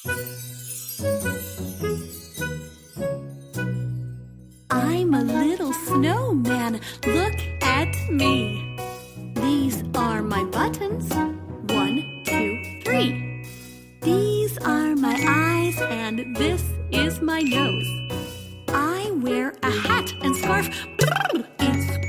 I'm a little snowman, look at me. These are my buttons, 1, 2, 3. These are my eyes and this is my nose. I wear a hat and scarf, it's